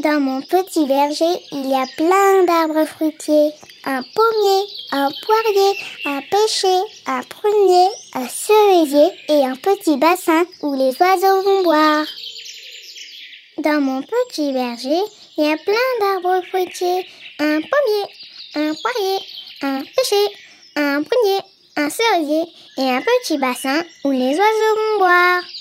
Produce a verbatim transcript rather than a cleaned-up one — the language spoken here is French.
Dans mon petit verger, il y a plein d'arbres fruitiers. Un pommier, un poirier, un pêcher, un prunier, un cerisier et un petit bassin où les oiseaux vont boire. Dans mon petit verger, il y a plein d'arbres fruitiers. Un pommier, un poirier, un pêcher, un prunier, un cerisier et un petit bassin où les oiseaux vont boire.